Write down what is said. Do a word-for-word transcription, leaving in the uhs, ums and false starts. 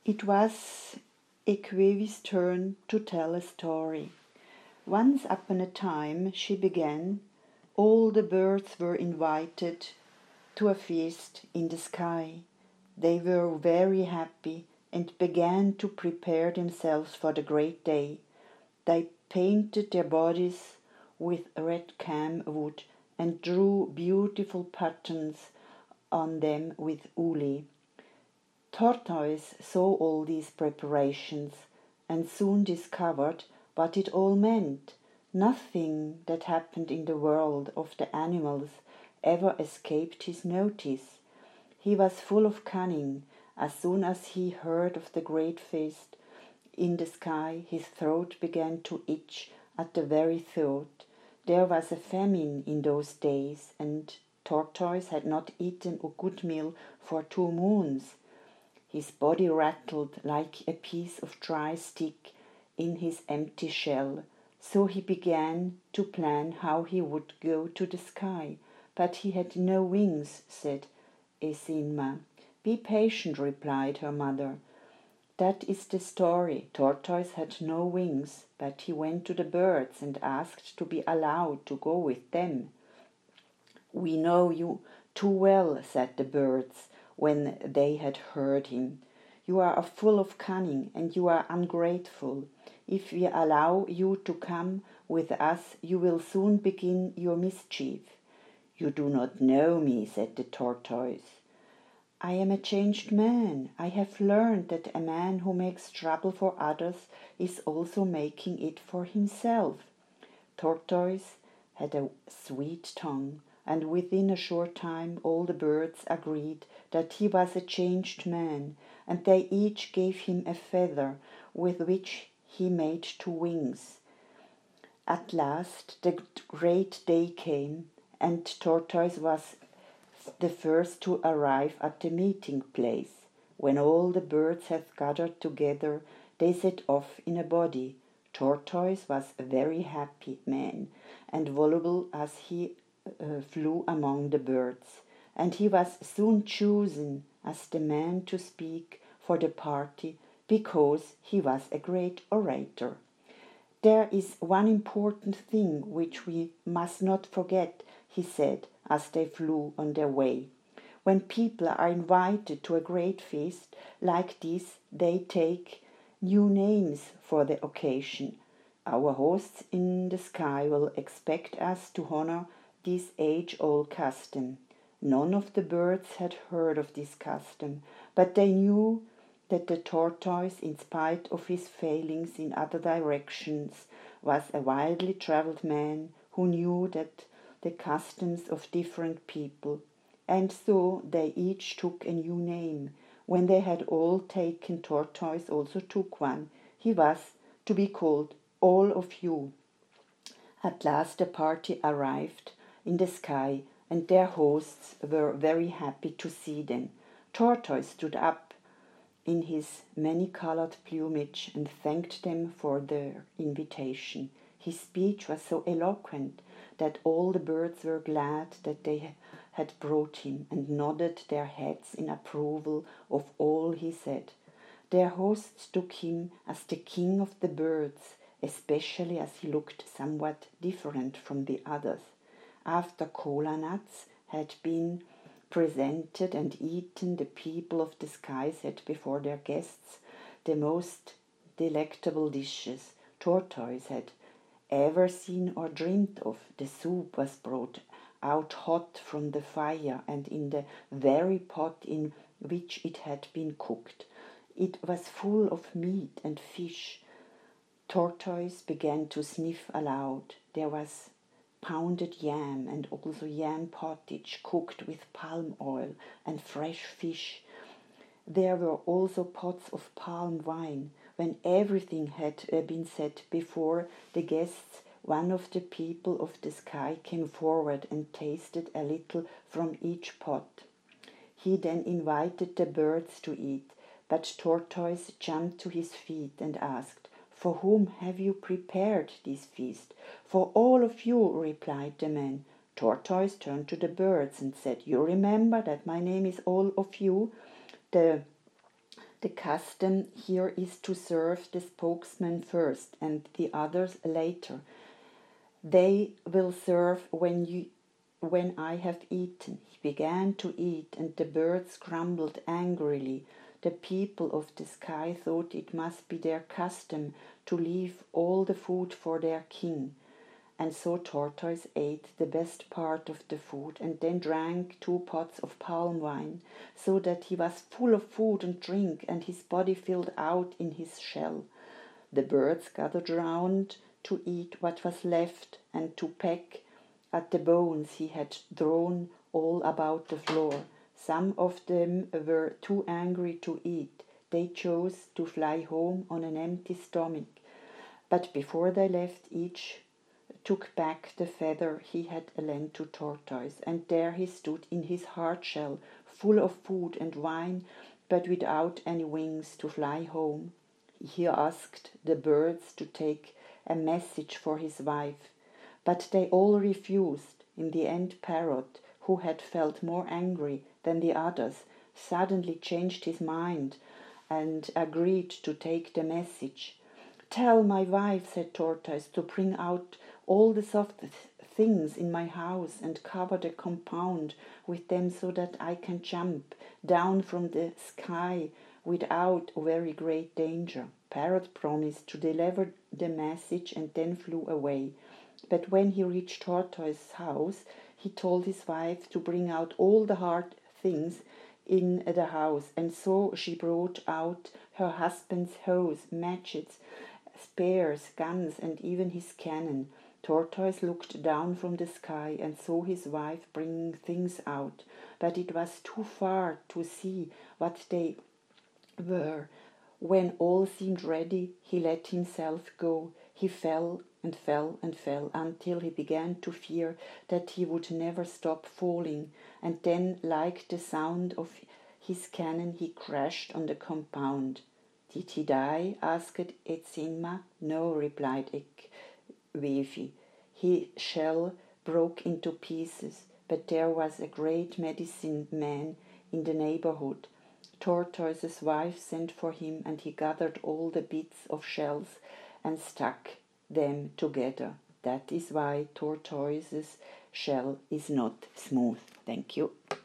It was Ekwevi's turn to tell a story. Once upon a time, she began, all the birds were invited to a feast in the sky. They were very happy and began to prepare themselves for the great day. They painted their bodies with red camwood and drew beautiful patterns on them with uli. Tortoise saw all these preparations and soon discovered what it all meant. Nothing that happened in the world of the animals ever escaped his notice. He was full of cunning. As soon as he heard of the great feast in the sky, his throat began to itch at the very thought. There was a famine in those days, and Tortoise had not eaten a good meal for two moons. His body rattled like a piece of dry stick in his empty shell, so he began to plan how he would go to the sky. But he had no wings, said Esinma. Be patient, replied her mother. That is the story. Tortoise had no wings, but he went to the birds and asked to be allowed to go with them. We know you too well, said the birds, when they had heard him. You are full of cunning, and you are ungrateful. If we allow you to come with us, you will soon begin your mischief. You do not know me, said the tortoise. I am a changed man. I have learned that a man who makes trouble for others is also making it for himself. Tortoise had a sweet tongue, and within a short time all the birds agreed that he was a changed man, and they each gave him a feather with which he made two wings. At last the great day came, and Tortoise was the first to arrive at the meeting place. When all the birds had gathered together, they set off in a body. Tortoise was a very happy man, and voluble as he uh, flew among the birds, and he was soon chosen as the man to speak for the party because he was a great orator. There is one important thing which we must not forget, he said, as they flew on their way. When people are invited to a great feast like this, they take new names for the occasion. Our hosts in the sky will expect us to honor this age-old custom. None of the birds had heard of this custom, but they knew that the tortoise, in spite of his failings in other directions, was a widely travelled man who knew that the customs of different people, and so they each took a new name. When they had all taken, Tortoise also took one. He was to be called All of You. At last the party arrived in the sky, and their hosts were very happy to see them. Tortoise stood up in his many-colored plumage and thanked them for their invitation. His speech was so eloquent that all the birds were glad that they had brought him, and nodded their heads in approval of all he said. Their hosts took him as the king of the birds, especially as he looked somewhat different from the others. After cola nuts had been presented and eaten, the people of the sky set before their guests the most delectable dishes Tortoise had ever seen or dreamed of. The soup was brought out hot from the fire and in the very pot in which it had been cooked. It was full of meat and fish. Tortoise began to sniff aloud. There was pounded yam and also yam pottage cooked with palm oil and fresh fish. There were also pots of palm wine. When everything had been set before the guests, one of the people of the sky came forward and tasted a little from each pot. He then invited the birds to eat, but Tortoise jumped to his feet and asked, "For whom have you prepared this feast?" "For all of you," replied the man. Tortoise turned to the birds and said, "You remember that my name is All of You?" The The custom here is to serve the spokesman first and the others later. They will serve when you when I have eaten. He began to eat, and the birds grumbled angrily. The people of the sky thought it must be their custom to leave all the food for their king. And so Tortoise ate the best part of the food, and then drank two pots of palm wine, so that he was full of food and drink, and his body filled out in his shell. The birds gathered round to eat what was left, and to peck at the bones he had thrown all about the floor. Some of them were too angry to eat. They chose to fly home on an empty stomach. But before they left, each took back the feather he had lent to Tortoise, and there he stood in his hard shell, full of food and wine, but without any wings to fly home. He asked the birds to take a message for his wife, but they all refused. In the end, Parrot, who had felt more angry than the others, suddenly changed his mind and agreed to take the message. "Tell my wife," said Tortoise, "to bring out all the soft th- things in my house and cover the compound with them so that I can jump down from the sky without very great danger." Parrot promised to deliver the message and then flew away. But when he reached Tortoise's house, he told his wife to bring out all the hard things in the house, and so she brought out her husband's hoes, matchets, spears, guns, and even his cannon. Tortoise looked down from the sky and saw his wife bringing things out, but it was too far to see what they were. When all seemed ready, he let himself go. He fell and fell and fell until he began to fear that he would never stop falling, and then, like the sound of his cannon, he crashed on the compound. "Did he die?" asked Etsinma. "No," replied Ekwevi. "His shell broke into pieces, but there was a great medicine man in the neighborhood. Tortoise's wife sent for him, and he gathered all the bits of shells and stuck them together. That is why Tortoise's shell is not smooth." Thank you.